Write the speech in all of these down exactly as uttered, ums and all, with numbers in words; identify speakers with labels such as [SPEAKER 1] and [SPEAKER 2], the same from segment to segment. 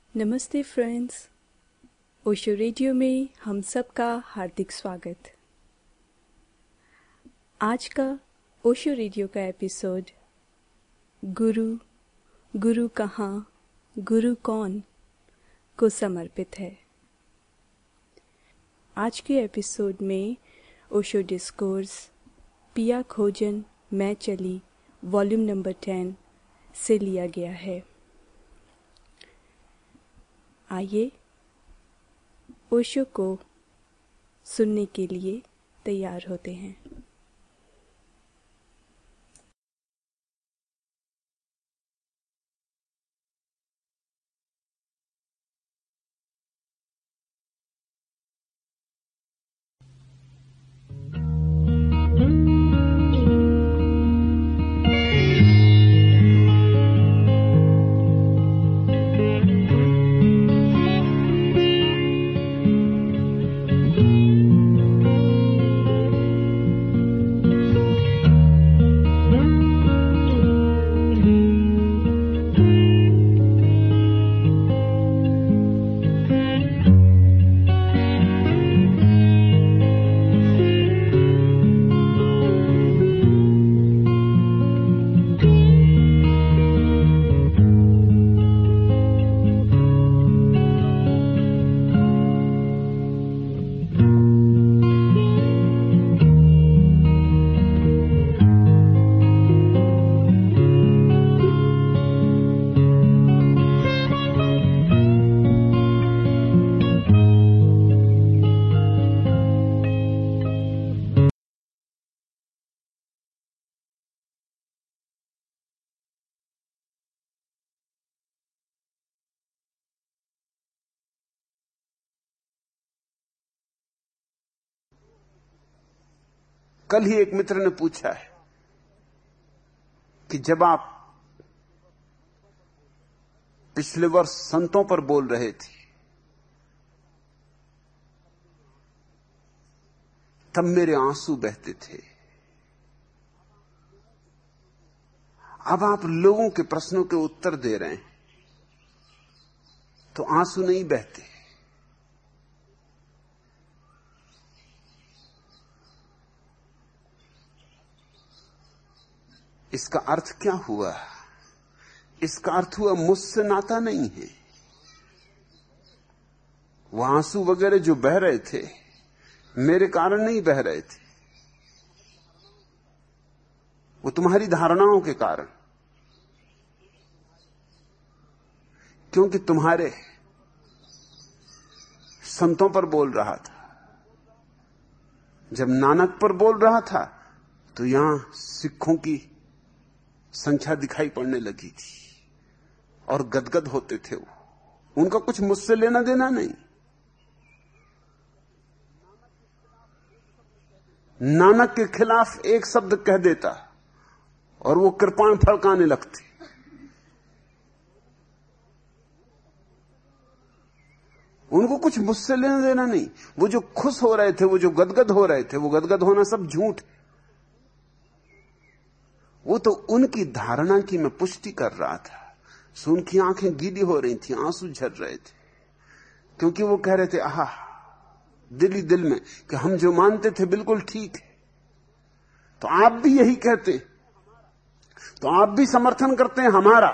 [SPEAKER 1] नमस्ते friends, Osho radio में हम सबका हार्दिक स्वागत। आज का ओशो रेडियो का एपिसोड गुरु गुरु कहाँ, गुरु कौन को समर्पित है। आज के एपिसोड में ओशो डिस्कोर्स पिया खोजन मैं चली वॉल्यूम नंबर टेन से लिया गया है। आइए ओशो को सुनने के लिए तैयार होते हैं।
[SPEAKER 2] कल ही एक मित्र ने पूछा है कि जब आप पिछले वर्ष संतों पर बोल रहे थे तब मेरे आंसू बहते थे, अब आप लोगों के प्रश्नों के उत्तर दे रहे हैं तो आंसू नहीं बहते। इसका अर्थ क्या हुआ? इसका अर्थ हुआ मुझसे नाता नहीं है। वो आंसू वगैरह जो बह रहे थे मेरे कारण नहीं बह रहे थे, वो तुम्हारी धारणाओं के कारण। क्योंकि तुम्हारे संतों पर बोल रहा था। जब नानक पर बोल रहा था तो यहां सिखों की संख्या दिखाई पड़ने लगी थी और गदगद होते थे वो। उनका कुछ मुझसे लेना देना नहीं। नानक के खिलाफ एक शब्द कह देता और वो कृपाण फड़काने लगते। उनको कुछ मुझसे लेना देना नहीं। वो जो खुश हो रहे थे, वो जो गदगद हो रहे थे, वो गदगद होना सब झूठ है। वो तो उनकी धारणा की मैं पुष्टि कर रहा था। सो उनकी आंखें गीली हो रही थी, आंसू झर रहे थे, क्योंकि वो कह रहे थे आहा दिल ही दिल में कि हम जो मानते थे बिल्कुल ठीक है। तो आप भी यही कहते, तो आप भी समर्थन करते हैं हमारा।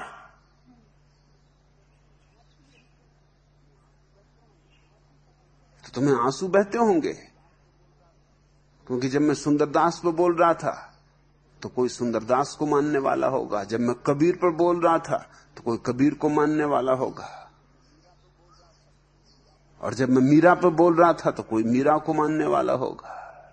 [SPEAKER 2] तो तुम्हें आंसू बहते होंगे, क्योंकि जब मैं सुंदरदास पर बोल रहा था तो कोई सुंदरदास को मानने वाला होगा। जब मैं कबीर पर बोल रहा था तो कोई कबीर को मानने वाला होगा। और जब मैं मीरा पर बोल रहा था तो कोई मीरा को मानने वाला होगा।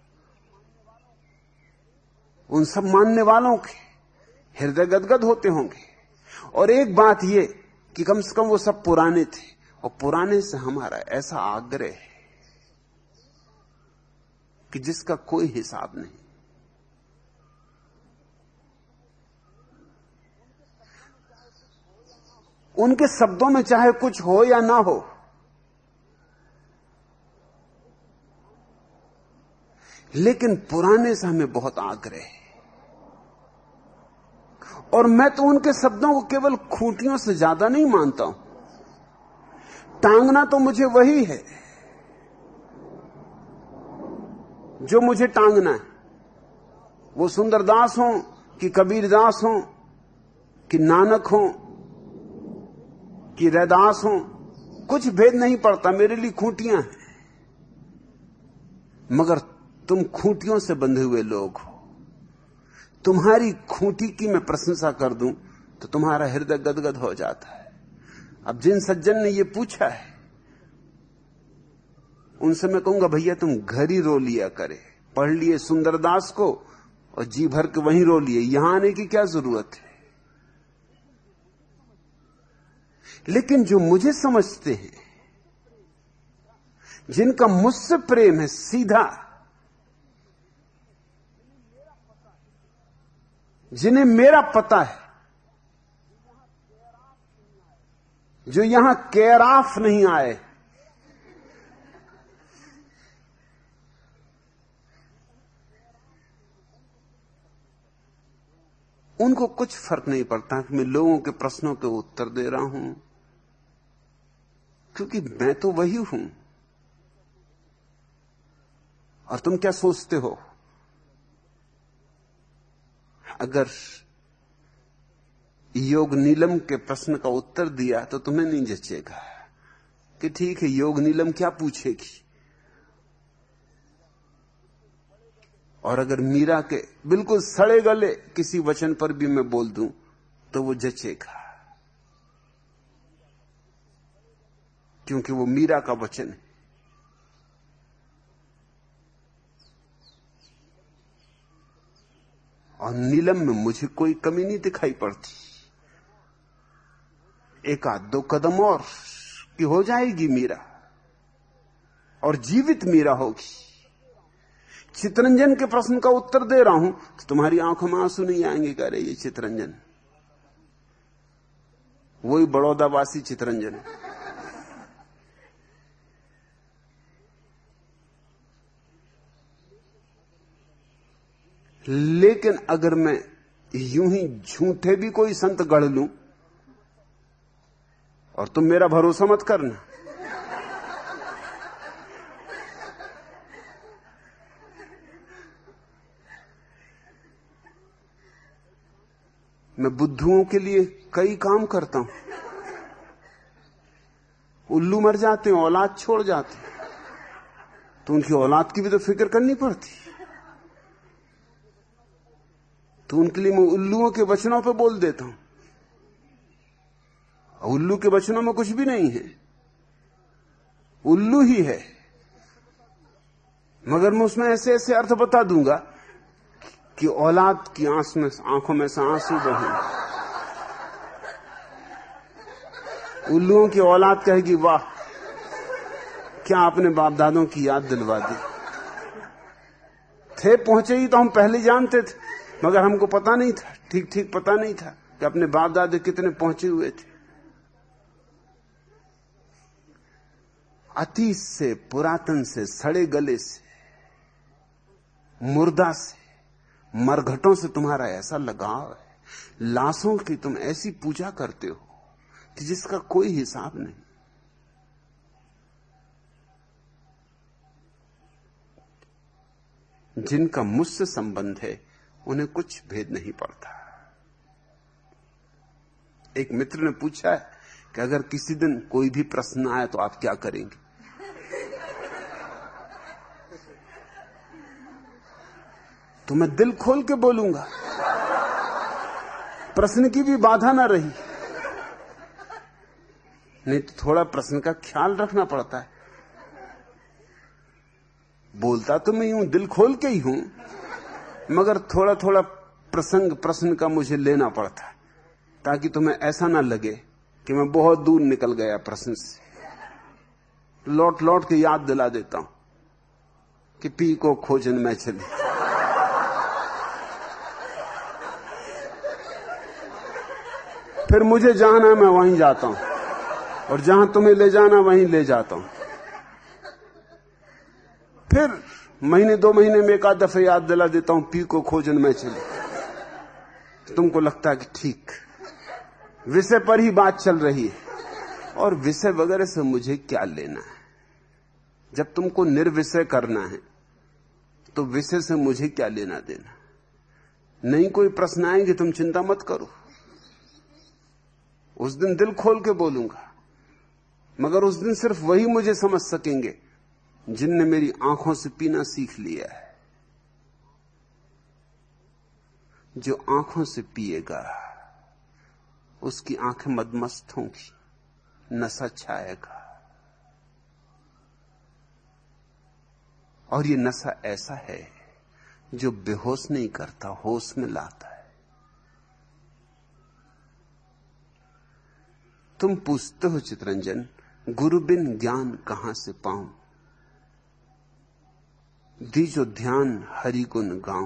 [SPEAKER 2] उन सब मानने वालों के हृदय गदगद होते होंगे। और एक बात यह कि कम से कम वो सब पुराने थे, और पुराने से हमारा ऐसा आग्रह है कि जिसका कोई हिसाब नहीं। उनके शब्दों में चाहे कुछ हो या ना हो, लेकिन पुराने से हमें बहुत आग्रह है। और मैं तो उनके शब्दों को केवल खूंटियों से ज्यादा नहीं मानता हूं, टांगना तो मुझे वही है जो मुझे टांगना है। वो सुंदरदास हो कि कबीरदास हो कि नानक हो कि रैदास हो, कुछ भेद नहीं पड़ता, मेरे लिए खूंटियां हैं। मगर तुम खूंटियों से बंधे हुए लोग हो। तुम्हारी खूंटी की मैं प्रशंसा कर दूं तो तुम्हारा हृदय गदगद हो जाता है। अब जिन सज्जन ने ये पूछा है उनसे मैं कहूंगा, भैया तुम घर ही रो लिया करे। पढ़ लिए सुंदरदास को और जी भर के वहीं रो लिए, यहां आने की क्या जरूरत है। लेकिन जो मुझे समझते हैं, जिनका मुझसे प्रेम है सीधा, जिन्हें मेरा पता है, जो यहां कैराफ नहीं आए, उनको कुछ फर्क नहीं पड़ता कि मैं लोगों के प्रश्नों के उत्तर दे रहा हूं, क्योंकि मैं तो वही हूं। और तुम क्या सोचते हो, अगर योग नीलम के प्रश्न का उत्तर दिया तो तुम्हें नहीं जचेगा कि ठीक है, योग नीलम क्या पूछेगी। और अगर मीरा के बिल्कुल सड़े गले किसी वचन पर भी मैं बोल दूं तो वो जचेगा, क्योंकि वो मीरा का वचन है। और नीलम में मुझे कोई कमी नहीं दिखाई पड़ती। एक आध दो कदम और की हो जाएगी मीरा, और जीवित मीरा होगी। चितरंजन के प्रश्न का उत्तर दे रहा हूं तो तुम्हारी आंखों में आंसू नहीं आएंगे, कह रहे ये चितरंजन, वही बड़ौदावासी चितरंजन। लेकिन अगर मैं यूं ही झूठे भी कोई संत गढ़ लूं, और तुम मेरा भरोसा मत करना, मैं बुद्धुओं के लिए कई काम करता हूं। उल्लू मर जाते हैं, औलाद छोड़ जाते हैं, तो उनकी औलाद की भी तो फिक्र करनी पड़ती। तो उनके लिए मैं उल्लुओं के वचनों पे बोल देता हूं। उल्लू के वचनों में कुछ भी नहीं है, उल्लू ही है, मगर मैं उसमें ऐसे ऐसे अर्थ बता दूंगा कि औलाद की आंख में आंखों में से आंसू बहे। उल्लुओं की औलाद कहेगी, वाह क्या आपने बाप दादों की याद दिलवा दी। थे पहुंचे ही तो हम पहले जानते थे, मगर हमको पता नहीं था, ठीक ठीक पता नहीं था कि अपने बाप दादे कितने पहुंचे हुए थे। अतीत से, पुरातन से, सड़े गले से, मुर्दा से, मरघटों से तुम्हारा ऐसा लगाव है, लाशों की तुम ऐसी पूजा करते हो कि जिसका कोई हिसाब नहीं। जिनका मुझसे संबंध है उन्हें कुछ भेद नहीं पड़ता। एक मित्र ने पूछा है कि अगर किसी दिन कोई भी प्रश्न आए तो आप क्या करेंगे। तो मैं दिल खोल के बोलूंगा, प्रश्न की भी बाधा ना रही। नहीं तो थोड़ा प्रश्न का ख्याल रखना पड़ता है। बोलता तो मैं यूं दिल खोल के ही हूं, मगर थोड़ा थोड़ा प्रसंग प्रश्न का मुझे लेना पड़ता है, ताकि तुम्हें ऐसा ना लगे कि मैं बहुत दूर निकल गया प्रश्न से। लौट लौट के याद दिला देता हूं कि पी को खोजन में चली। फिर मुझे जाना मैं वहीं जाता हूं, और जहां तुम्हें ले जाना वहीं ले जाता हूं। फिर महीने दो महीने में एक आध दफे याद दिला देता हूं, पी को खोजन में चली। तो तुमको लगता है कि ठीक विषय पर ही बात चल रही है, और विषय वगैरह से मुझे क्या लेना है? जब तुमको निर्विषय करना है तो विषय से मुझे क्या लेना देना? नहीं कोई प्रश्न आएंगे, तुम चिंता मत करो, उस दिन दिल खोल के बोलूंगा, मगर उस दिन सिर्फ वही मुझे समझ सकेंगे जिनने मेरी आंखों से पीना सीख लिया है। जो आंखों से पिएगा उसकी आंखें मदमस्त होंगी, नशा छाएगा, और ये नशा ऐसा है जो बेहोश नहीं करता, होश में लाता है। तुम पूछते हो चितरंजन, गुरु बिन ज्ञान कहां से पाऊं, दीजो ध्यान हरि गुण गाऊं।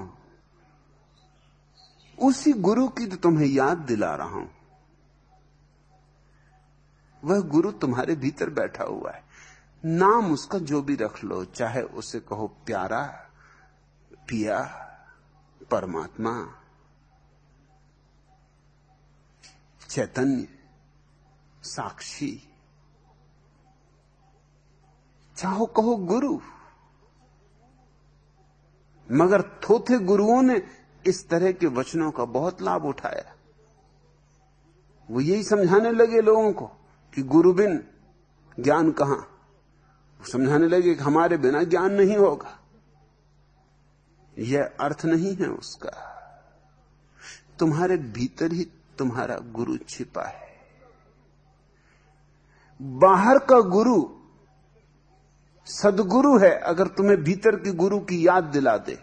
[SPEAKER 2] उसी गुरु की तो तुम्हें याद दिला रहा हूं। वह गुरु तुम्हारे भीतर बैठा हुआ है, नाम उसका जो भी रख लो, चाहे उसे कहो प्यारा, पिया, परमात्मा, चैतन्य, साक्षी, चाहो कहो गुरु। मगर थोथे गुरुओं ने इस तरह के वचनों का बहुत लाभ उठाया। वो यही समझाने लगे लोगों को कि गुरु बिन ज्ञान कहां, समझाने लगे कि हमारे बिना ज्ञान नहीं होगा। यह अर्थ नहीं है उसका। तुम्हारे भीतर ही तुम्हारा गुरु छिपा है। बाहर का गुरु सदगुरु है अगर तुम्हें भीतर की गुरु की याद दिला दे,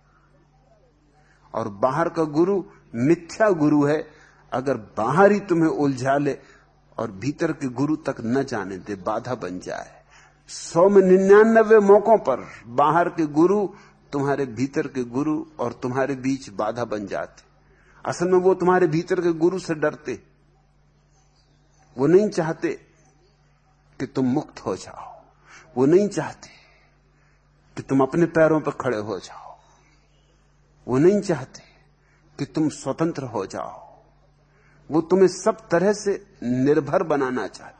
[SPEAKER 2] और बाहर का गुरु मिथ्या गुरु है अगर बाहर ही तुम्हें उलझा ले और भीतर के गुरु तक न जाने दे, बाधा बन जाए। सौ में निन्यानबे मौकों पर बाहर के गुरु तुम्हारे भीतर के गुरु और तुम्हारे बीच बाधा बन जाते। असल में वो तुम्हारे भीतर के गुरु से डरते, वो नहीं चाहते कि तुम मुक्त हो जाओ, वो नहीं चाहते कि तुम अपने पैरों पर खड़े हो जाओ, वो नहीं चाहते कि तुम स्वतंत्र हो जाओ, वो तुम्हें सब तरह से निर्भर बनाना चाहते।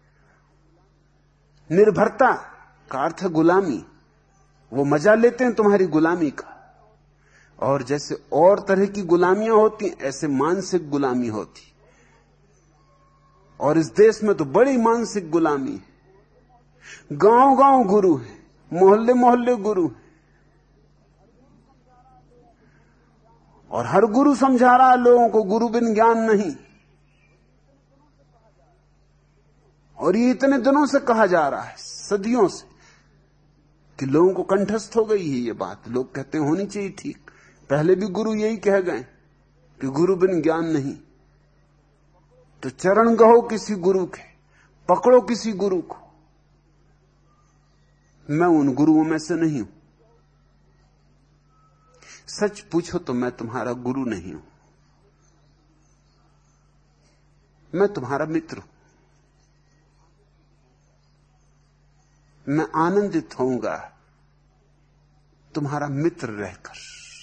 [SPEAKER 2] निर्भरता का अर्थ है गुलामी। वो मजा लेते हैं तुम्हारी गुलामी का, और जैसे और तरह की गुलामियां होती ऐसे मानसिक गुलामी होती, और इस देश में तो बड़ी मानसिक गुलामी है। गांव गांव गुरु है, मोहल्ले मोहल्ले गुरु है, और हर गुरु समझा रहा है लोगों को गुरु बिन ज्ञान नहीं। और ये इतने दिनों से कहा जा रहा है, सदियों से, कि लोगों को कंठस्थ हो गई है ये बात। लोग कहते हैं होनी चाहिए ठीक। पहले भी गुरु यही कह गए कि गुरु बिन ज्ञान नहीं। तो चरण गहो किसी गुरु के, पकड़ो किसी गुरु को। मैं उन गुरुओं में से नहीं हूं। सच पूछो तो मैं तुम्हारा गुरु नहीं हूं, मैं तुम्हारा मित्र हूं। मैं आनंदित होऊंगा तुम्हारा मित्र रहकर।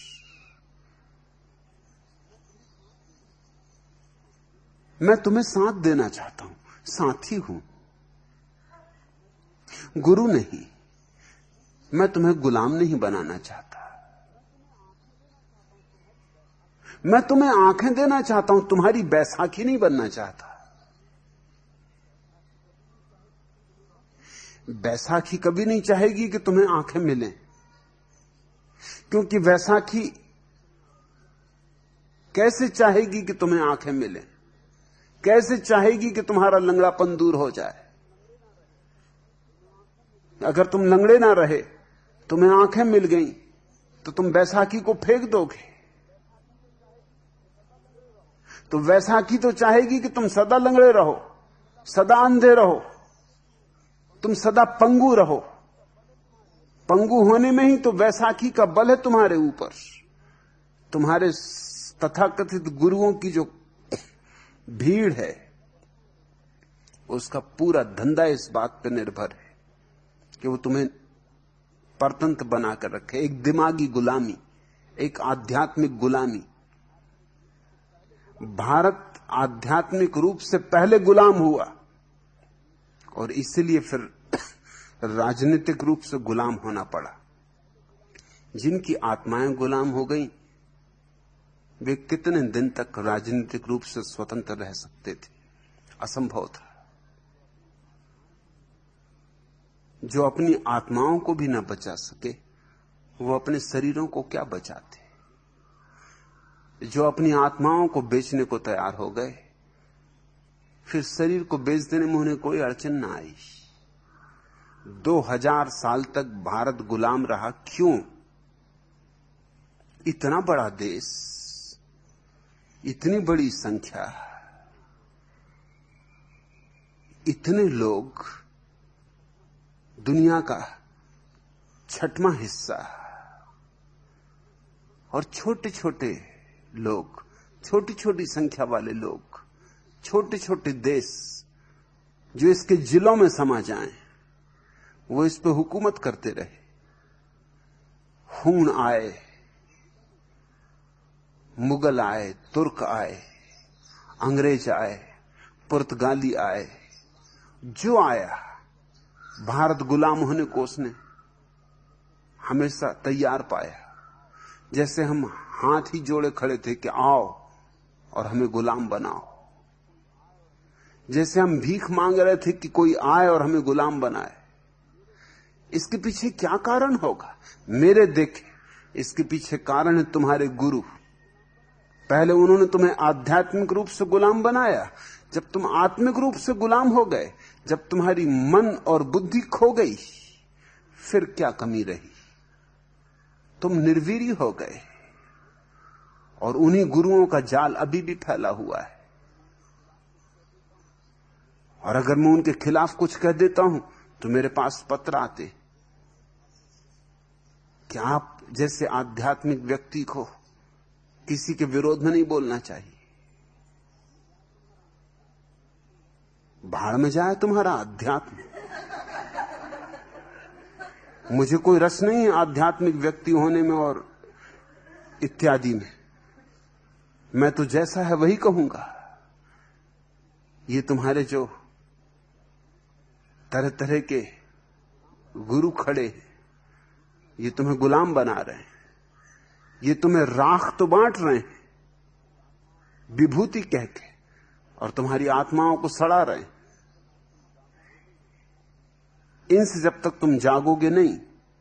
[SPEAKER 2] मैं तुम्हें साथ देना चाहता हूं, साथी हूं, गुरु नहीं। मैं तुम्हें गुलाम नहीं बनाना चाहता। मैं तुम्हें आंखें देना चाहता हूं, तुम्हारी बैसाखी नहीं बनना चाहता। बैसाखी कभी नहीं चाहेगी कि तुम्हें आंखें मिलें, क्योंकि बैसाखी कैसे चाहेगी कि तुम्हें आंखें मिलें? कैसे चाहेगी कि तुम्हारा लंगड़ापन दूर हो जाए? अगर तुम लंगड़े ना रहे, तुम्हें आंखें मिल गई, तो तुम बैसाखी को फेंक दोगे। तो बैसाखी तो चाहेगी कि तुम सदा लंगड़े रहो, सदा अंधे रहो, तुम सदा पंगु रहो। पंगु होने में ही तो बैसाखी का बल है तुम्हारे ऊपर। तुम्हारे तथाकथित गुरुओं की जो भीड़ है, उसका पूरा धंधा इस बात पर निर्भर है कि वो तुम्हें परतंत्र बनाकर रखे। एक दिमागी गुलामी, एक आध्यात्मिक गुलामी। भारत आध्यात्मिक रूप से पहले गुलाम हुआ, और इसलिए फिर राजनीतिक रूप से गुलाम होना पड़ा। जिनकी आत्माएं गुलाम हो गई, वे कितने दिन तक राजनीतिक रूप से स्वतंत्र रह सकते थे? असंभव था। जो अपनी आत्माओं को भी न बचा सके, वो अपने शरीरों को क्या बचाते? जो अपनी आत्माओं को बेचने को तैयार हो गए, फिर शरीर को बेच देने में उन्हें कोई अड़चन ना आई। दो हजार साल तक भारत गुलाम रहा। क्यों? इतना बड़ा देश, इतनी बड़ी संख्या, इतने लोग, दुनिया का छठवां हिस्सा, और छोटे छोटे लोग, छोटी छोटी संख्या वाले लोग, छोटे छोटे देश जो इसके जिलों में समा जाएं, वो इस पे हुकूमत करते रहे। हूण आए, मुगल आए, तुर्क आए, अंग्रेज आए, पुर्तगाली आए, जो आया, भारत गुलाम होने को उसने हमेशा तैयार पाया। जैसे हम हाथ ही जोड़े खड़े थे कि आओ और हमें गुलाम बनाओ। जैसे हम भीख मांग रहे थे कि कोई आए और हमें गुलाम बनाए। इसके पीछे क्या कारण होगा? मेरे देखे इसके पीछे कारण है तुम्हारे गुरु। पहले उन्होंने तुम्हें आध्यात्मिक रूप से गुलाम बनाया। जब तुम आत्मिक रूप से गुलाम हो गए, जब तुम्हारी मन और बुद्धि खो गई, फिर क्या कमी रही? तुम निर्वीर्य हो गए। और उन्हीं गुरुओं का जाल अभी भी फैला हुआ है। और अगर मैं उनके खिलाफ कुछ कह देता हूं तो मेरे पास पत्र आते कि आप जैसे आध्यात्मिक व्यक्ति को किसी के विरोध में नहीं बोलना चाहिए। भाड़ में जाए तुम्हारा अध्यात्म। मुझे कोई रस नहीं है आध्यात्मिक व्यक्ति होने में और इत्यादि में। मैं तो जैसा है वही कहूंगा। ये तुम्हारे जो तरह तरह के गुरु खड़े हैं, ये तुम्हें गुलाम बना रहे हैं। ये तुम्हें राख तो बांट रहे हैं विभूति कह के, और तुम्हारी आत्माओं को सड़ा रहे हैं। इनसे जब तक तुम जागोगे नहीं,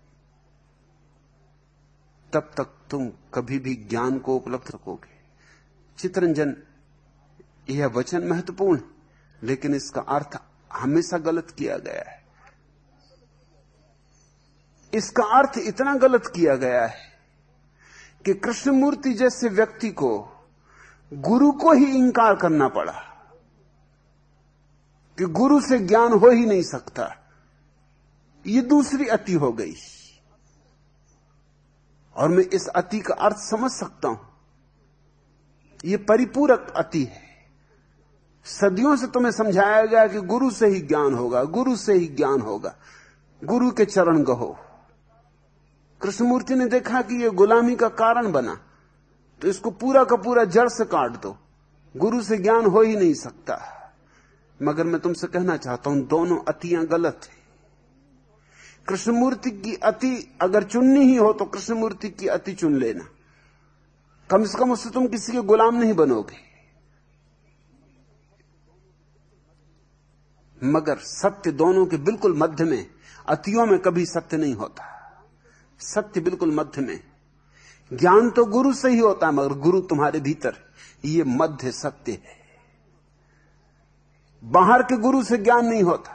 [SPEAKER 2] तब तक तुम कभी भी ज्ञान को उपलब्ध रखोगे। चितरंजन, यह वचन महत्वपूर्ण, लेकिन इसका अर्थ हमेशा गलत किया गया है। इसका अर्थ इतना गलत किया गया है कि कृष्णमूर्ति जैसे व्यक्ति को गुरु को ही इंकार करना पड़ा कि गुरु से ज्ञान हो ही नहीं सकता। ये दूसरी अति हो गई। और मैं इस अति का अर्थ समझ सकता हूं। ये परिपूरक अति है। सदियों से तुम्हें समझाया गया कि गुरु से ही ज्ञान होगा, गुरु से ही ज्ञान होगा, गुरु के चरण गहो। कृष्णमूर्ति ने देखा कि यह गुलामी का कारण बना, तो इसको पूरा का पूरा जड़ से काट दो। गुरु से ज्ञान हो ही नहीं सकता। मगर मैं तुमसे कहना चाहता हूं, दोनों अतियां गलत है। कृष्णमूर्ति की अति अगर चुननी ही हो तो कृष्णमूर्ति की अति चुन लेना। कम से कम उससे तुम किसी के गुलाम नहीं बनोगे। मगर सत्य दोनों के बिल्कुल मध्य में। अतियों में कभी सत्य नहीं होता। सत्य बिल्कुल मध्य में। ज्ञान तो गुरु से ही होता है, मगर गुरु तुम्हारे भीतर। ये मध्य सत्य है। बाहर के गुरु से ज्ञान नहीं होता।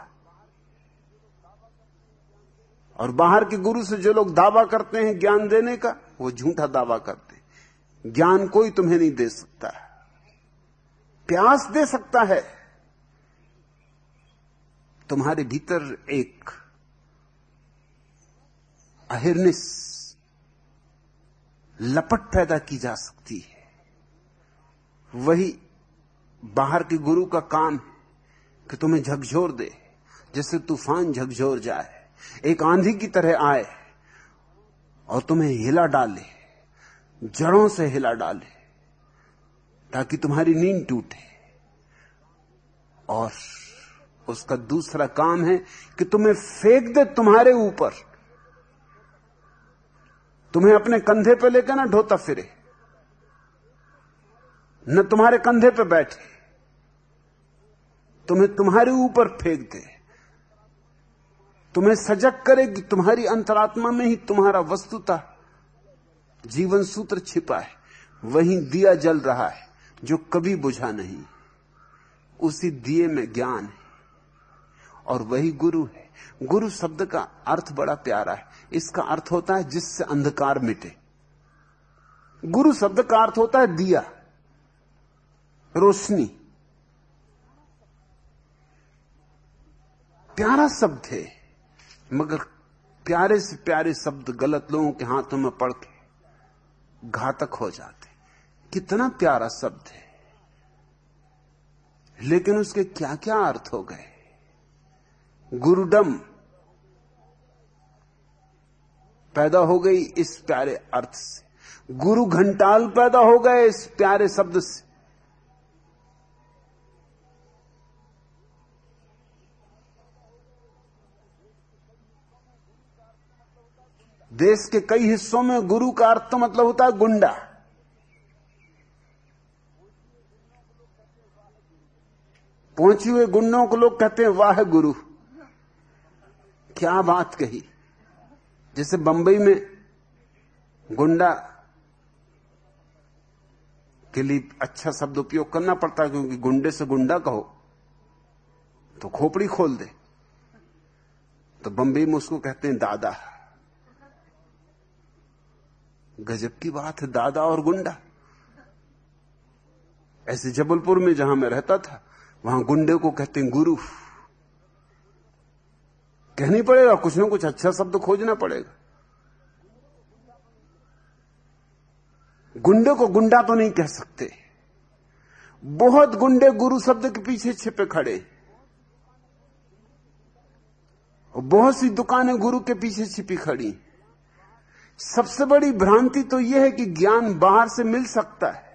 [SPEAKER 2] और बाहर के गुरु से जो लोग दावा करते हैं ज्ञान देने का, वो झूठा दावा करते हैं। ज्ञान कोई तुम्हें नहीं दे सकता। प्यास दे सकता है। तुम्हारे भीतर एक अहिर्निश लपट पैदा की जा सकती है। वही बाहर के गुरु का काम है कि तुम्हें झकझोर दे, जैसे तूफान झकझोर जाए, एक आंधी की तरह आए और तुम्हें हिला डाले, जड़ों से हिला डाले, ताकि तुम्हारी नींद टूटे और उसका दूसरा काम है कि तुम्हें फेंक दे तुम्हारे ऊपर, तुम्हें अपने कंधे पे लेकर ना ढोता फिरे, न तुम्हारे कंधे पे बैठे, तुम्हें तुम्हारे ऊपर फेंक दे, तुम्हें सजग करे कि तुम्हारी अंतरात्मा में ही तुम्हारा वस्तुतः जीवन सूत्र छिपा है। वहीं दिया जल रहा है जो कभी बुझा नहीं, उसी दिए में ज्ञान है और वही गुरु है। गुरु शब्द का अर्थ बड़ा प्यारा है। इसका अर्थ होता है जिससे अंधकार मिटे। गुरु शब्द का अर्थ होता है दिया, रोशनी। प्यारा शब्द है, मगर प्यारे से प्यारे शब्द गलत लोगों के हाथों में पड़ के घातक हो जाते। कितना प्यारा शब्द है, लेकिन उसके क्या क्या अर्थ हो गए। गुरुडम पैदा हो गई इस प्यारे अर्थ से, गुरु घंटाल पैदा हो गए इस प्यारे शब्द से। देश के कई हिस्सों में गुरु का अर्थ तो मतलब होता है गुंडा। पहुंचे हुए गुंडों को लोग कहते हैं वाह गुरु। क्या बात कही। जैसे बंबई में गुंडा के लिए अच्छा शब्द उपयोग करना पड़ता है, क्योंकि गुंडे से गुंडा कहो तो खोपड़ी खोल दे, तो बंबई में उसको कहते हैं दादा। गजब की बात है, दादा और गुंडा। ऐसे जबलपुर में जहां मैं रहता था, वहां गुंडे को कहते हैं गुरु। कहनी पड़ेगा, कुछ ना कुछ अच्छा शब्द खोजना पड़ेगा। गुंडे को गुंडा तो नहीं कह सकते। बहुत गुंडे गुरु शब्द के पीछे छिपे खड़े, और बहुत सी दुकानें गुरु के पीछे छिपी खड़ी। सबसे बड़ी भ्रांति तो यह है कि ज्ञान बाहर से मिल सकता है।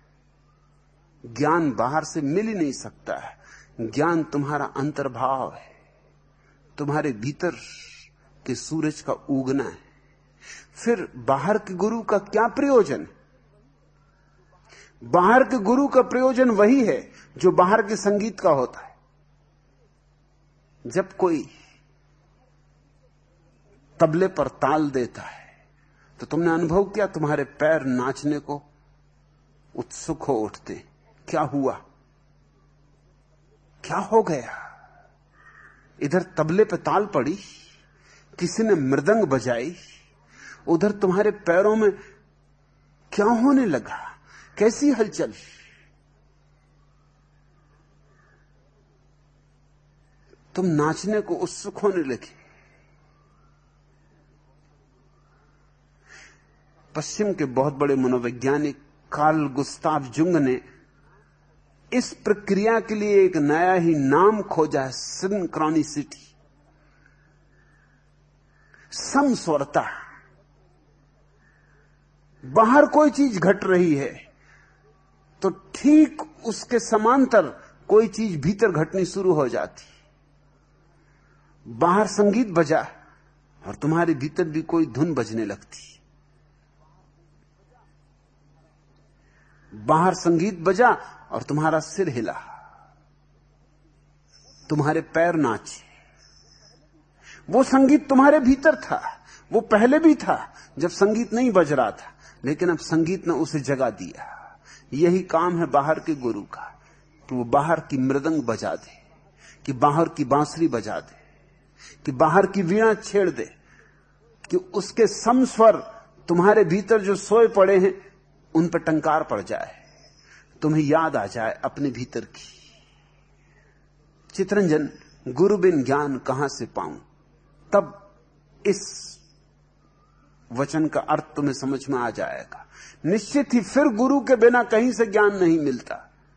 [SPEAKER 2] ज्ञान बाहर से मिल ही नहीं सकता है। ज्ञान तुम्हारा अंतर्भाव है, तुम्हारे भीतर के सूरज का उगना है। फिर बाहर के गुरु का क्या प्रयोजन? बाहर के गुरु का प्रयोजन वही है जो बाहर के संगीत का होता है। जब कोई तबले पर ताल देता है तो तुमने अनुभव किया, तुम्हारे पैर नाचने को उत्सुक हो उठते। क्या हुआ? क्या हो गया? इधर तबले पे ताल पड़ी, किसी ने मृदंग बजाई, उधर तुम्हारे पैरों में क्या होने लगा? कैसी हलचल? तुम नाचने को उत्सुक होने लगे। पश्चिम के बहुत बड़े मनोवैज्ञानिक कार्ल गुस्ताव जुंग ने इस प्रक्रिया के लिए एक नया ही नाम खोजा है, सिंक्रोनिसिटी, समस्वरता। बाहर कोई चीज घट रही है तो ठीक उसके समांतर कोई चीज भीतर घटनी शुरू हो जाती। बाहर संगीत बजा और तुम्हारे भीतर भी कोई धुन बजने लगती। बाहर संगीत बजा और तुम्हारा सिर हिला, तुम्हारे पैर नाचे। वो संगीत तुम्हारे भीतर था, वो पहले भी था जब संगीत नहीं बज रहा था, लेकिन अब संगीत ने उसे जगा दिया। यही काम है बाहर के गुरु का, कि वो बाहर की मृदंग बजा दे, कि बाहर की बांसुरी बजा दे, कि बाहर की वीणा छेड़ दे, कि उसके समस्वर तुम्हारे भीतर जो सोए पड़े हैं उन पर टंकार पड़ जाए, तुम्हें याद आ जाए अपने भीतर की। चितरंजन, गुरु बिन ज्ञान कहां से पाऊं? तब इस वचन का अर्थ तुम्हें समझ में आ जाएगा। निश्चित ही फिर गुरु के बिना कहीं से ज्ञान नहीं मिलता,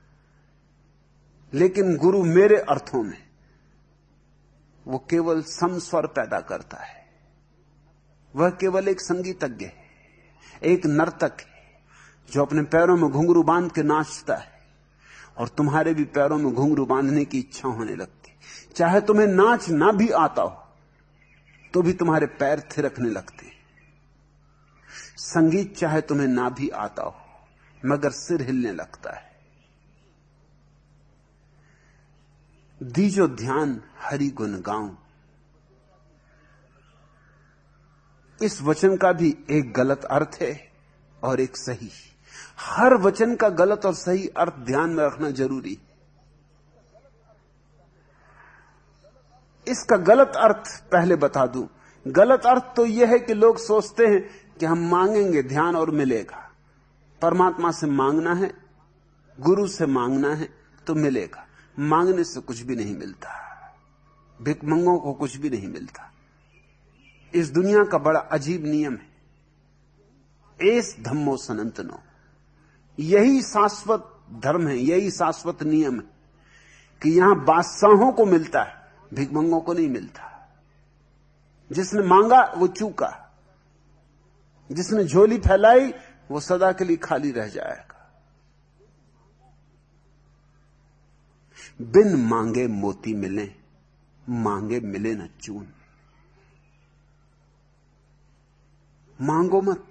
[SPEAKER 2] लेकिन गुरु मेरे अर्थों में वो केवल समस्वर पैदा करता है। वह केवल एक संगीतज्ञ है, एक नर्तक है जो अपने पैरों में घुंघरू बांध के नाचता है, और तुम्हारे भी पैरों में घुंघरू बांधने की इच्छा होने लगती। चाहे तुम्हें नाच ना भी आता हो तो भी तुम्हारे पैर थिरकने लगते। संगीत चाहे तुम्हें ना भी आता हो मगर सिर हिलने लगता है। दीजो ध्यान हरि गुण गाऊं, इस वचन का भी एक गलत अर्थ है और एक सही। हर वचन का गलत और सही अर्थ ध्यान में रखना जरूरी। इसका गलत अर्थ पहले बता दूं। गलत अर्थ तो यह है कि लोग सोचते हैं कि हम मांगेंगे ध्यान और मिलेगा। परमात्मा से मांगना है, गुरु से मांगना है तो मिलेगा। मांगने से कुछ भी नहीं मिलता, भिखमंगों को कुछ भी नहीं मिलता। इस दुनिया का बड़ा अजीब नियम है, एस धम्मो सनातनो। यही शाश्वत धर्म है, यही शाश्वत नियम है कि यहां बादशाहों को मिलता है, भिखमंगों को नहीं मिलता। जिसने मांगा वो चूका, जिसने झोली फैलाई वो सदा के लिए खाली रह जाएगा। बिन मांगे मोती मिले, मांगे मिले न चून। मांगो मत।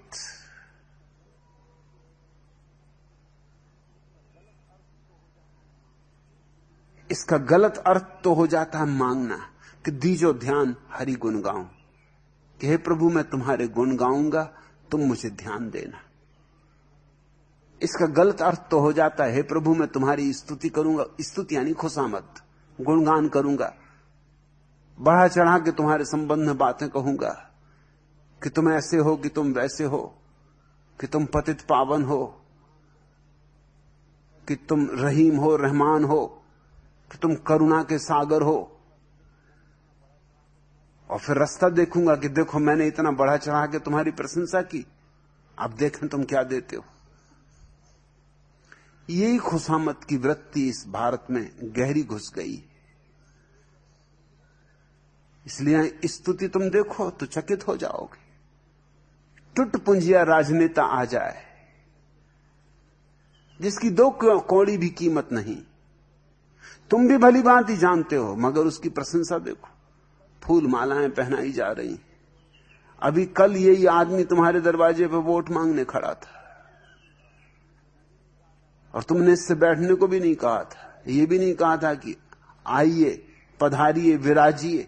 [SPEAKER 2] इसका गलत अर्थ तो हो जाता है मांगना, कि दीजो ध्यान हरि गुण गाऊं, कि हे प्रभु मैं तुम्हारे गुण गाऊंगा, तुम मुझे ध्यान देना। इसका गलत अर्थ तो हो जाता है हे प्रभु मैं तुम्हारी स्तुति करूंगा, स्तुति यानी खुशामद, गुणगान करूंगा, बढ़ा चढ़ा के तुम्हारे संबंध में बातें कहूंगा कि तुम ऐसे हो, कि तुम वैसे हो, कि तुम पतित पावन हो, कि तुम रहीम हो, रहमान हो, कि तुम करुणा के सागर हो। और फिर रास्ता देखूंगा कि देखो मैंने इतना बढ़ा चढ़ा के तुम्हारी प्रशंसा की, अब देखें तुम क्या देते हो। यही खुशामद की वृत्ति इस भारत में गहरी घुस गई। इसलिए स्तुति तुम देखो तो चकित हो जाओगे। टुट पुंजिया राजनेता आ जाए जिसकी दो कौड़ी भी कीमत नहीं, तुम भी भली भांति जानते हो, मगर उसकी प्रशंसा देखो, फूल मालाएं पहनाई जा रही। अभी कल यही आदमी तुम्हारे दरवाजे पर वोट मांगने खड़ा था और तुमने इससे बैठने को भी नहीं कहा था, ये भी नहीं कहा था कि आइए पधारिए विराजिए।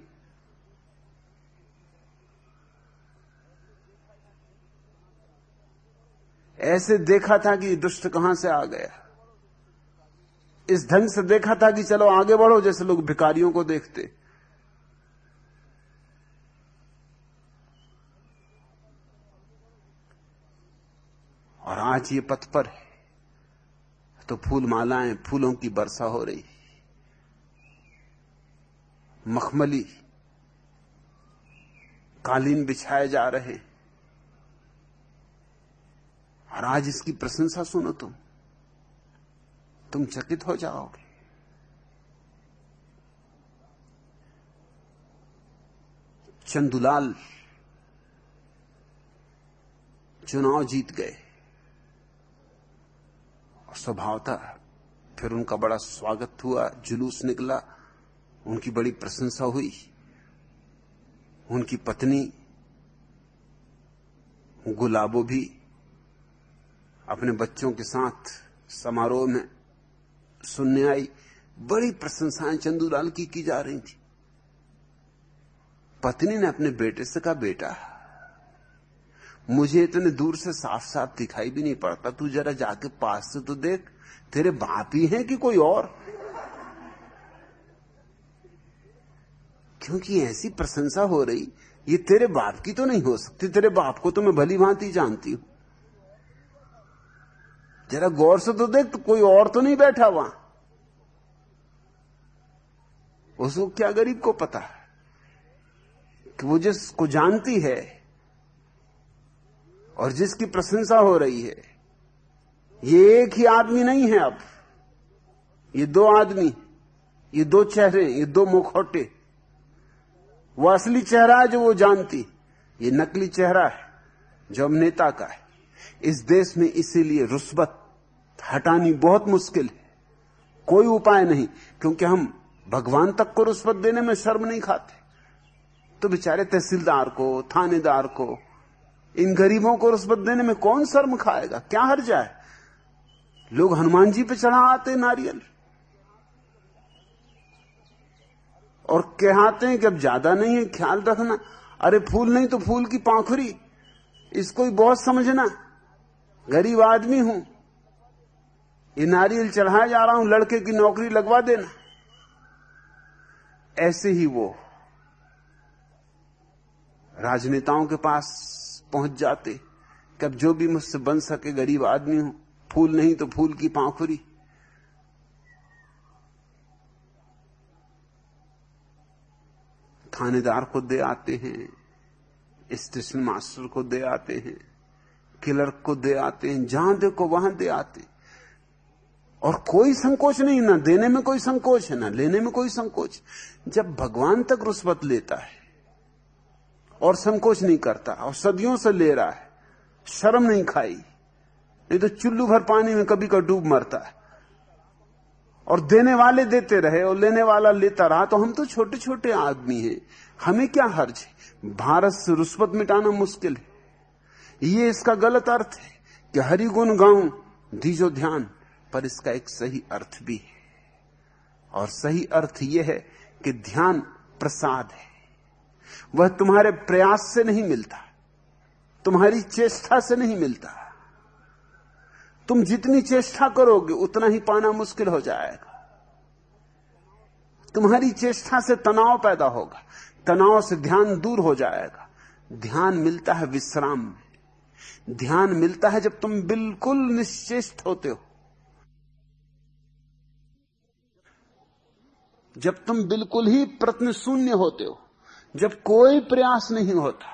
[SPEAKER 2] ऐसे देखा था कि दुष्ट कहां से आ गया, इस ढंग से देखा था कि चलो आगे बढ़ो, जैसे लोग भिखारियों को देखते। और आज ये पथ पर है तो फूल मालाएं, फूलों की वर्षा हो रही, मखमली कालीन बिछाए जा रहे, और आज इसकी प्रशंसा सुनो तुम तुम चकित हो जाओगे। चंदूलाल चुनाव जीत गए और स्वभावतः फिर उनका बड़ा स्वागत हुआ, जुलूस निकला, उनकी बड़ी प्रशंसा हुई। उनकी पत्नी गुलाबो भी अपने बच्चों के साथ समारोह में सुनने आई। बड़ी प्रशंसाएं चंदूलाल की की जा रही थी। पत्नी ने अपने बेटे से कहा, बेटा मुझे इतने दूर से साफ साफ दिखाई भी नहीं पड़ता, तू जरा जाके पास से तो देख, तेरे बाप ही हैं कि कोई और? क्योंकि ऐसी प्रशंसा हो रही, ये तेरे बाप की तो नहीं हो सकती, तेरे बाप को तो मैं भली भांति जानती हूं, जरा गौर से तो देख, तो कोई और तो नहीं बैठा वहां। उसको क्या गरीब को पता है कि वो जिसको जानती है और जिसकी प्रशंसा हो रही है, ये एक ही आदमी नहीं है। अब ये दो आदमी, ये दो चेहरे, ये दो मुखौटे। वो असली चेहरा है जो वो जानती, ये नकली चेहरा है जो अब नेता का है। इस देश में इसीलिए रुस्बत हटानी बहुत मुश्किल है, कोई उपाय नहीं, क्योंकि हम भगवान तक को रुष्वत देने में शर्म नहीं खाते, तो बेचारे तहसीलदार को, थानेदार को, इन गरीबों को रुष्वत देने में कौन शर्म खाएगा? क्या हर्ज है? लोग हनुमान जी पे चढ़ा आते नारियल और कहते हैं कि अब ज्यादा नहीं है, ख्याल रखना। अरे फूल नहीं तो फूल की पाखुरी, इसको ही बहुत समझना, गरीब आदमी हूं, ये नारियल चढ़ाया जा रहा हूं, लड़के की नौकरी लगवा देना। ऐसे ही वो राजनेताओं के पास पहुंच जाते कि अब जो भी मुझसे बन सके, गरीब आदमी हूं, फूल नहीं तो फूल की पाखुरी। थानेदार को दे आते हैं, स्टेशन मास्टर को दे आते हैं, क्लर्क को दे आते हैं, जहां देखो वहां दे आते, और कोई संकोच नहीं, ना देने में कोई संकोच है ना लेने में कोई संकोच। जब भगवान तक रुष्वत लेता है और संकोच नहीं करता और सदियों से ले रहा है, शर्म नहीं खाई, नहीं तो चुल्लू भर पानी में कभी का डूब मरता है, और देने वाले देते रहे और लेने वाला लेता रहा, तो हम तो छोटे छोटे आदमी हैं, हमें क्या हर्ज है? भारत से रुष्वत मिटाना मुश्किल है। ये इसका गलत अर्थ है कि हरि गुण गाऊं दीजो ध्यान, पर इसका एक सही अर्थ भी है, और सही अर्थ यह है कि ध्यान प्रसाद है। वह तुम्हारे प्रयास से नहीं मिलता, तुम्हारी चेष्टा से नहीं मिलता। तुम जितनी चेष्टा करोगे उतना ही पाना मुश्किल हो जाएगा। तुम्हारी चेष्टा से तनाव पैदा होगा, तनाव से ध्यान दूर हो जाएगा। ध्यान मिलता है विश्राम में, ध्यान मिलता है जब तुम बिल्कुल निश्चेष्ट होते हो, जब तुम बिल्कुल ही प्रत्न शून्य होते हो, जब कोई प्रयास नहीं होता,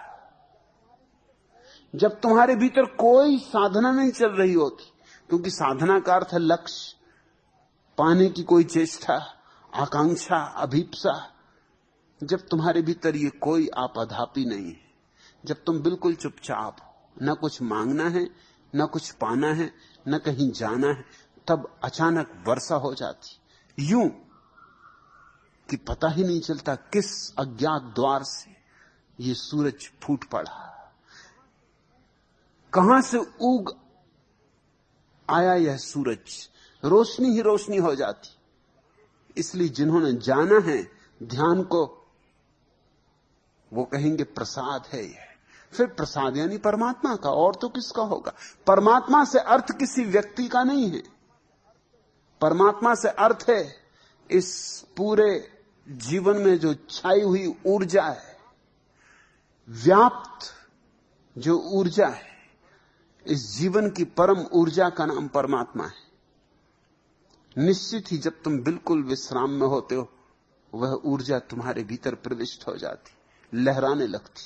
[SPEAKER 2] जब तुम्हारे भीतर कोई साधना नहीं चल रही होती, क्योंकि साधना का अर्थ है लक्ष्य, पाने की कोई चेष्टा, आकांक्षा, अभीप्सा। जब तुम्हारे भीतर ये कोई आपाधापी नहीं है, जब तुम बिल्कुल चुपचाप हो, न कुछ मांगना है, न कुछ पाना है, न कहीं जाना है, तब अचानक वर्षा हो जाती, यूं कि पता ही नहीं चलता किस अज्ञात द्वार से ये सूरज फूट पड़ा, कहां से उग आया यह सूरज, रोशनी ही रोशनी हो जाती। इसलिए जिन्होंने जाना है ध्यान को, वो कहेंगे प्रसाद है यह। फिर प्रसाद यानी परमात्मा का, और तो किसका होगा? परमात्मा से अर्थ किसी व्यक्ति का नहीं है, परमात्मा से अर्थ है इस पूरे जीवन में जो छाई हुई ऊर्जा है, व्याप्त जो ऊर्जा है, इस जीवन की परम ऊर्जा का नाम परमात्मा है। निश्चित ही जब तुम बिल्कुल विश्राम में होते हो, वह ऊर्जा तुम्हारे भीतर प्रविष्ट हो जाती, लहराने लगती।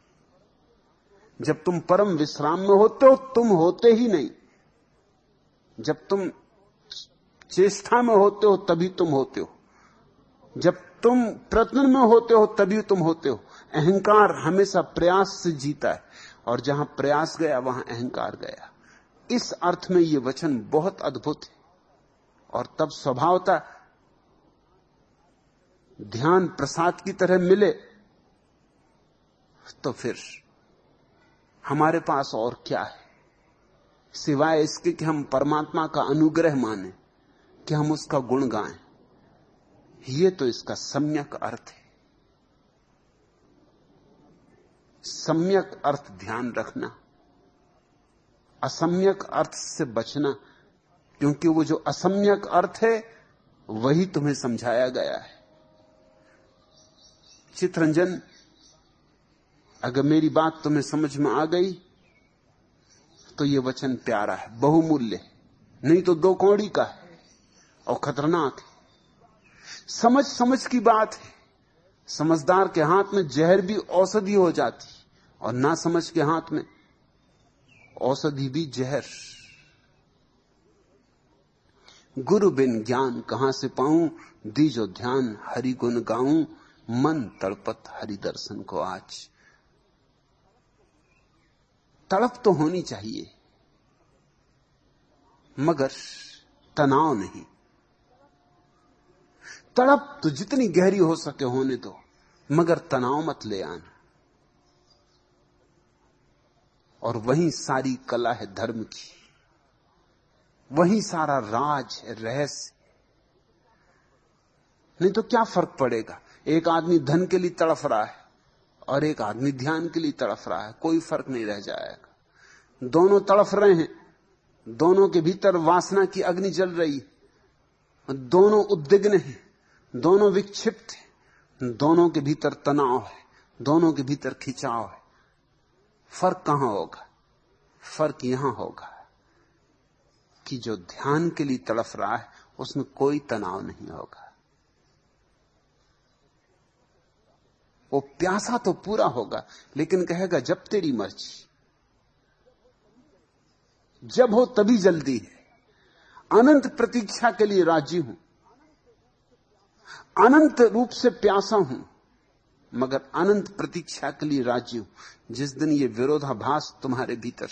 [SPEAKER 2] जब तुम परम विश्राम में होते हो, तुम होते ही नहीं। जब तुम चेष्टा में होते हो तभी तुम होते हो, जब तुम प्रयत्न में होते हो तभी तुम होते हो। अहंकार हमेशा प्रयास से जीता है, और जहां प्रयास गया वहां अहंकार गया। इस अर्थ में यह वचन बहुत अद्भुत है, और तब स्वभावता ध्यान प्रसाद की तरह मिले तो फिर हमारे पास और क्या है सिवाय इसके कि हम परमात्मा का अनुग्रह माने, कि हम उसका गुण गाएं। ये तो इसका सम्यक अर्थ है। सम्यक अर्थ ध्यान रखना, असम्यक अर्थ से बचना, क्योंकि वो जो असम्यक अर्थ है वही तुम्हें समझाया गया है। चित्रंजन, अगर मेरी बात तुम्हें समझ में आ गई तो ये वचन प्यारा है, बहुमूल्य, नहीं तो दो कौड़ी का है और खतरनाक है। समझ समझ की बात है। समझदार के हाथ में जहर भी औषधि हो जाती, और ना समझ के हाथ में औषधि भी जहर। गुरु बिन ज्ञान कहां से पाऊं, दीजो ध्यान हरि गुण गाऊं, मन तड़पत हरि दर्शन को आज। तड़प तो होनी चाहिए, मगर तनाव नहीं। तड़प तो जितनी गहरी हो सके होने दो, मगर तनाव मत ले आना। और वही सारी कला है धर्म की, वही सारा राज है, रहस्य। नहीं तो क्या फर्क पड़ेगा, एक आदमी धन के लिए तड़फ रहा है और एक आदमी ध्यान के लिए तड़फ रहा है, कोई फर्क नहीं रह जाएगा। दोनों तड़फ रहे हैं, दोनों के भीतर वासना की अग्नि जल रही है, दोनों उद्विग्न हैं, दोनों विक्षिप्त हैं, दोनों के भीतर तनाव है, दोनों के भीतर खिंचाव है। फर्क कहां होगा? फर्क यहां होगा कि जो ध्यान के लिए तड़फ रहा है उसमें कोई तनाव नहीं होगा। वो प्यासा तो पूरा होगा, लेकिन कहेगा जब तेरी मर्जी, जब हो तभी जल्दी है। अनंत प्रतीक्षा के लिए राजी हूं, अनंत रूप से प्यासा हूं, मगर अनंत प्रतीक्षा के लिए राजी हूं। जिस दिन ये विरोधाभास तुम्हारे भीतर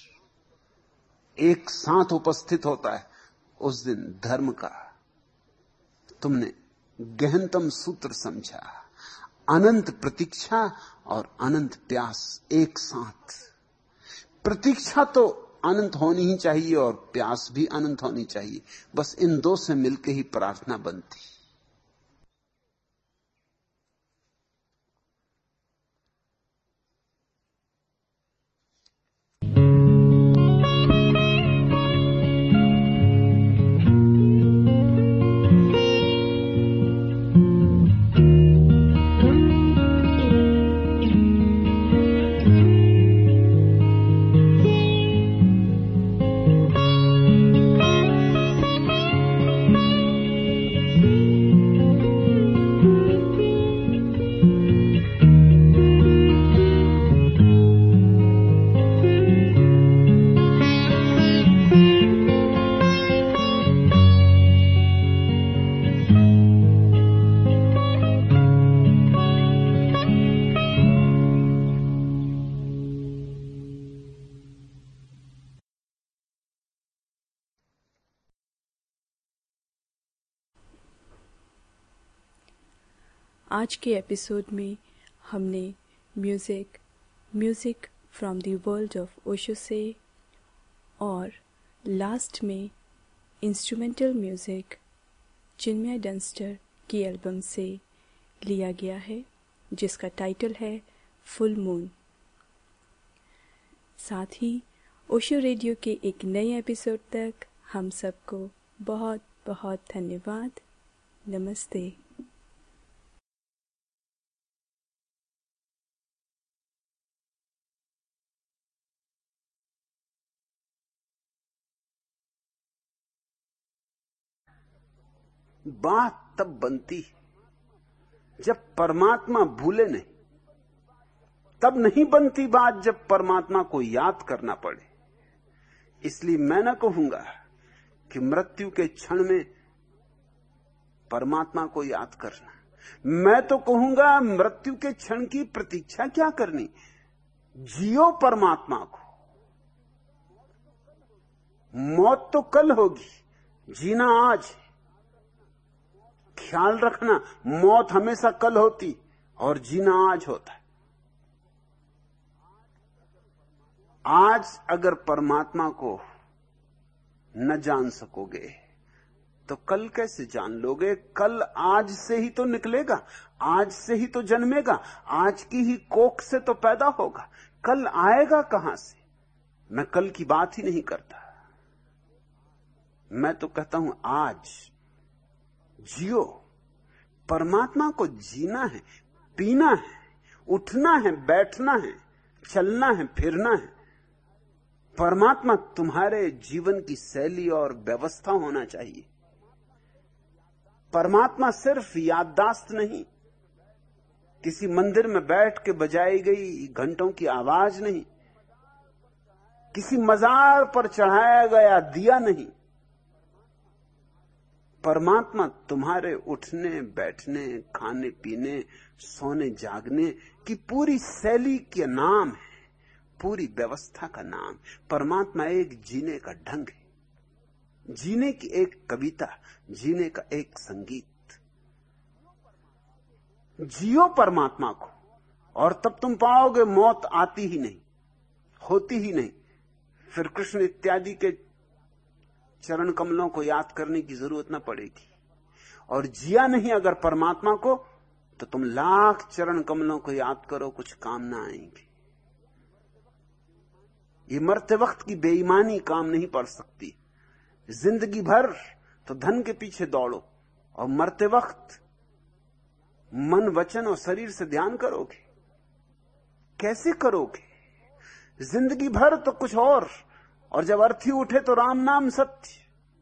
[SPEAKER 2] एक साथ उपस्थित होता है, उस दिन धर्म का तुमने गहनतम सूत्र समझा। अनंत प्रतीक्षा और अनंत प्यास एक साथ। प्रतीक्षा तो अनंत होनी ही चाहिए और प्यास भी अनंत होनी चाहिए, बस इन दो से मिलकर ही प्रार्थना बनती।
[SPEAKER 1] आज के एपिसोड में हमने music music from the world of Osho से और लास्ट में इंस्ट्रूमेंटल म्यूज़िक चिन्मय डंस्टर की एल्बम से लिया गया है, जिसका टाइटल है फुल मून। साथ ही ओशो रेडियो के एक नए एपिसोड तक हम सबको बहुत बहुत धन्यवाद। नमस्ते।
[SPEAKER 2] बात तब बनती जब परमात्मा भूले नहीं, तब नहीं बनती बात जब परमात्मा को याद करना पड़े। इसलिए मैं न कहूंगा कि मृत्यु के क्षण में परमात्मा को याद करना, मैं तो कहूंगा मृत्यु के क्षण की प्रतीक्षा क्या करनी, जियो परमात्मा को। मौत तो कल होगी, जीना आज है। ख्याल रखना, मौत हमेशा कल होती और जीना आज होता है। आज अगर परमात्मा को न जान सकोगे तो कल कैसे जान लोगे? कल आज से ही तो निकलेगा, आज से ही तो जन्मेगा, आज की ही कोख से तो पैदा होगा। कल आएगा कहां से? मैं कल की बात ही नहीं करता, मैं तो कहता हूं आज जियो। परमात्मा को जीना है, पीना है, उठना है, बैठना है, चलना है, फिरना है। परमात्मा तुम्हारे जीवन की शैली और व्यवस्था होना चाहिए। परमात्मा सिर्फ याददाश्त नहीं, किसी मंदिर में बैठ के बजाई गई घंटों की आवाज नहीं, किसी मजार पर चढ़ाया गया दिया नहीं। परमात्मा तुम्हारे उठने, बैठने, खाने पीने, सोने जागने की पूरी शैली के नाम है, पूरी व्यवस्था का नाम। परमात्मा एक जीने का ढंग है, जीने की एक कविता, जीने का एक संगीत। जियो परमात्मा को, और तब तुम पाओगे मौत आती ही नहीं, होती ही नहीं। फिर कृष्ण इत्यादि के चरण कमलों को याद करने की जरूरत न पड़ेगी। और जिया नहीं अगर परमात्मा को, तो तुम लाख चरण कमलों को याद करो, कुछ काम ना आएंगे। ये मरते वक्त की बेईमानी काम नहीं पड़ सकती। जिंदगी भर तो धन के पीछे दौड़ो, और मरते वक्त मन, वचन और शरीर से ध्यान करोगे? कैसे करोगे? जिंदगी भर तो कुछ और, और जब अर्थी उठे तो राम नाम सत्य।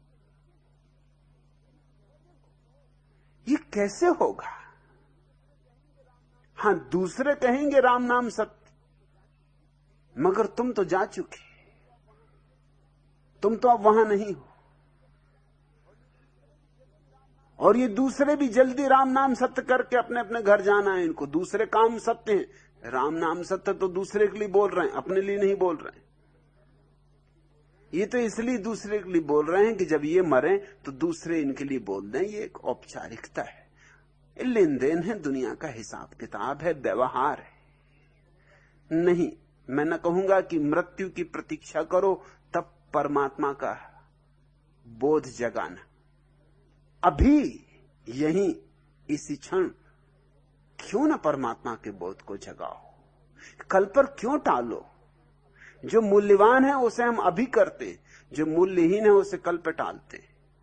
[SPEAKER 2] ये कैसे होगा? हां, दूसरे कहेंगे राम नाम सत्य, मगर तुम तो जा चुके, तुम तो अब वहां नहीं हो। और ये दूसरे भी जल्दी राम नाम सत्य करके अपने अपने घर जाना है इनको। दूसरे काम सत्य हैं, राम नाम सत्य तो दूसरे के लिए बोल रहे हैं, अपने लिए नहीं बोल रहे हैं। ये तो इसलिए दूसरे के लिए बोल रहे हैं कि जब ये मरे तो दूसरे इनके लिए बोल दें। ये एक औपचारिकता है, लेन देन है, दुनिया का हिसाब किताब है, व्यवहार है। नहीं, मैं न कहूंगा कि मृत्यु की प्रतीक्षा करो तब परमात्मा का बोध जगाना। अभी यहीं इसी क्षण क्यों न परमात्मा के बोध को जगाओ? कल पर क्यों टालो? जो मूल्यवान है उसे हम अभी करते, जो मूल्यहीन है उसे कल पे टालते।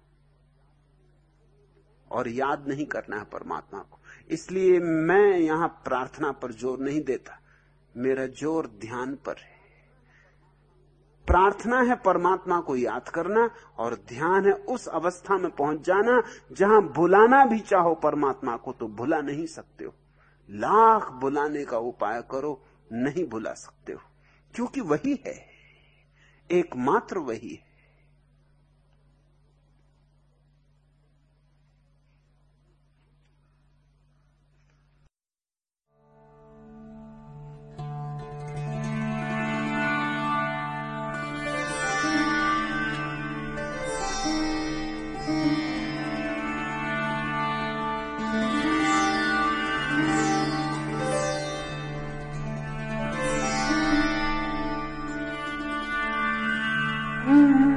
[SPEAKER 2] और याद नहीं करना है परमात्मा को। इसलिए मैं यहां प्रार्थना पर जोर नहीं देता, मेरा जोर ध्यान पर है। प्रार्थना है परमात्मा को याद करना, और ध्यान है उस अवस्था में पहुंच जाना जहां भुलाना भी चाहो परमात्मा को तो भुला नहीं सकते हो। लाख भुलाने का उपाय करो, नहीं भुला सकते हो, क्योंकि वही है, एकमात्र वही है।
[SPEAKER 3] Mm-hmm.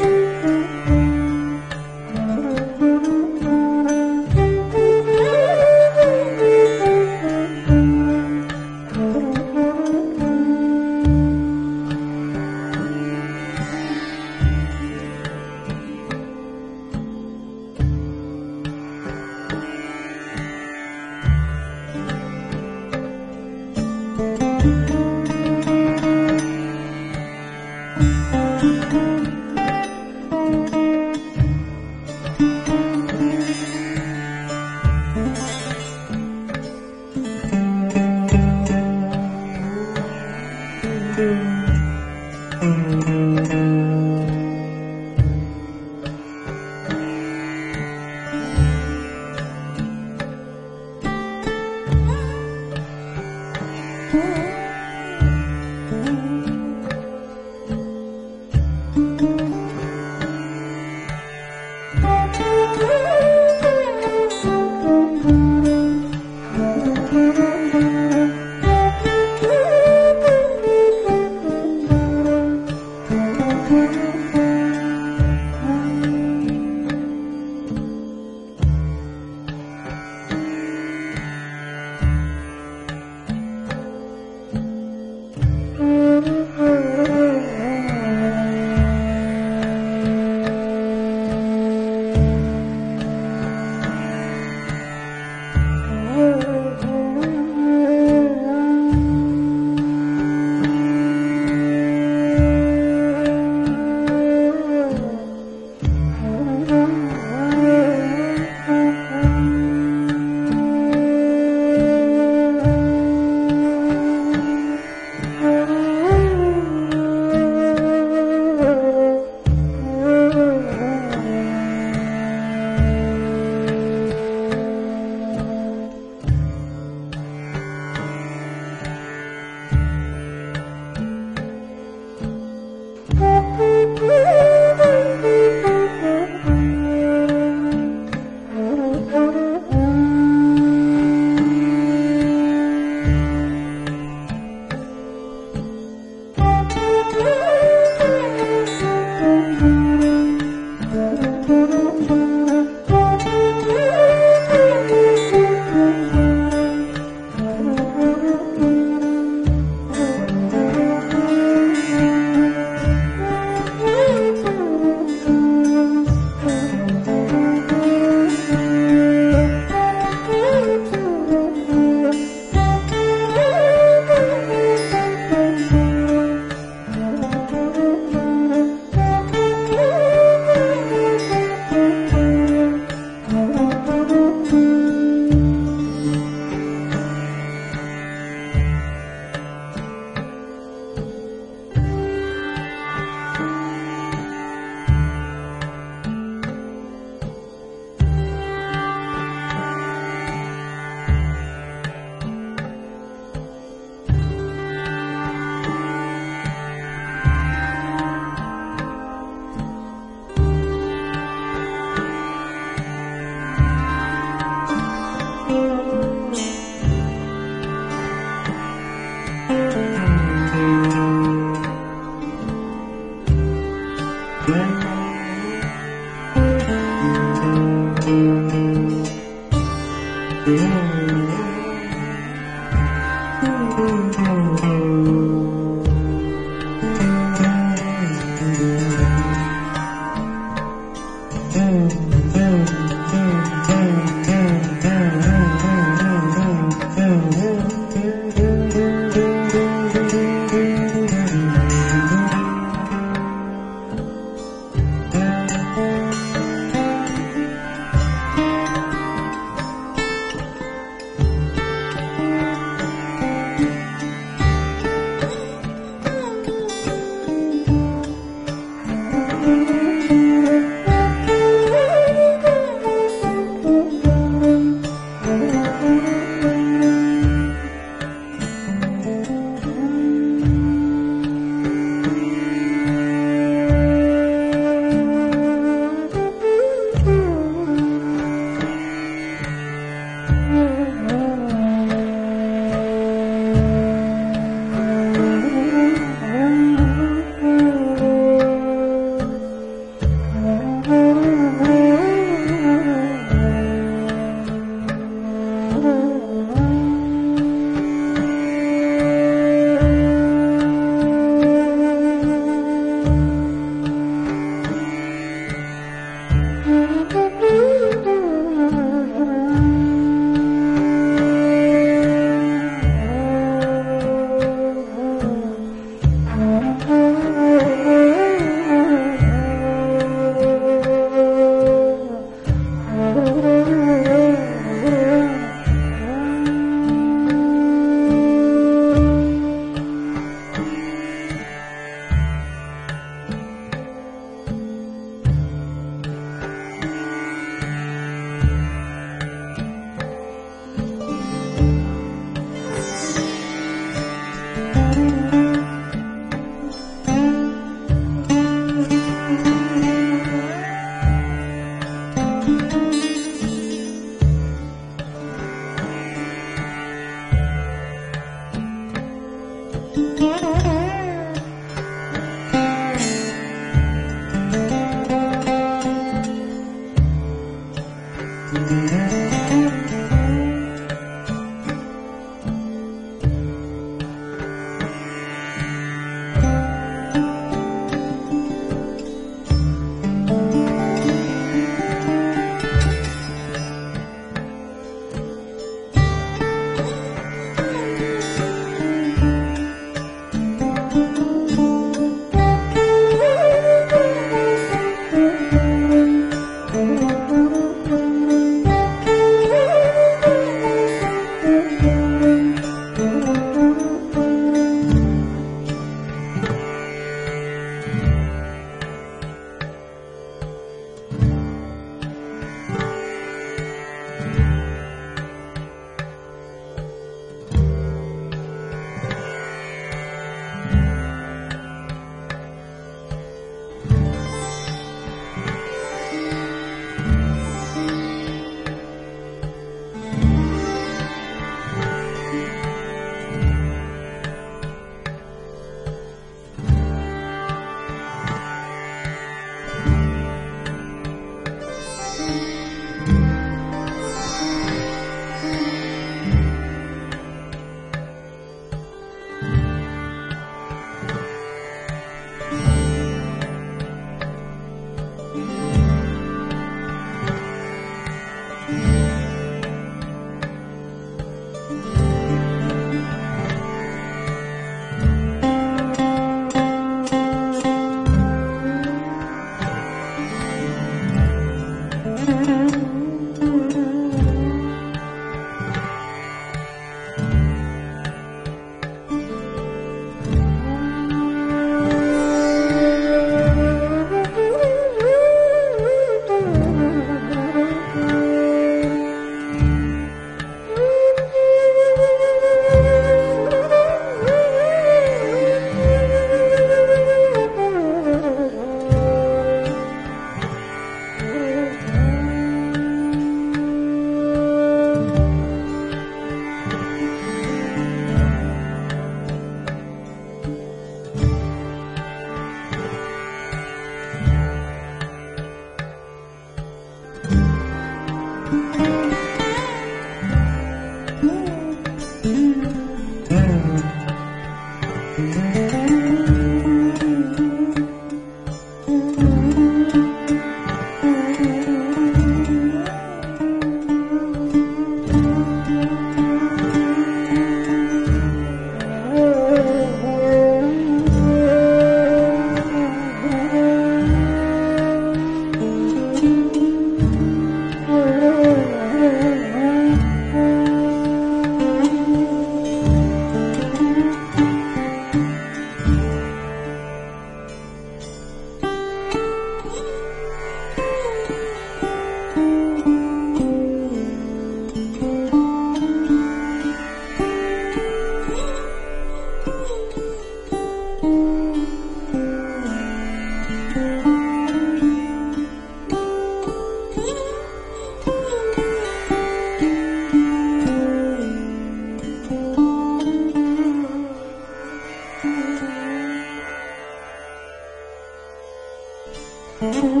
[SPEAKER 3] Mm-hmm.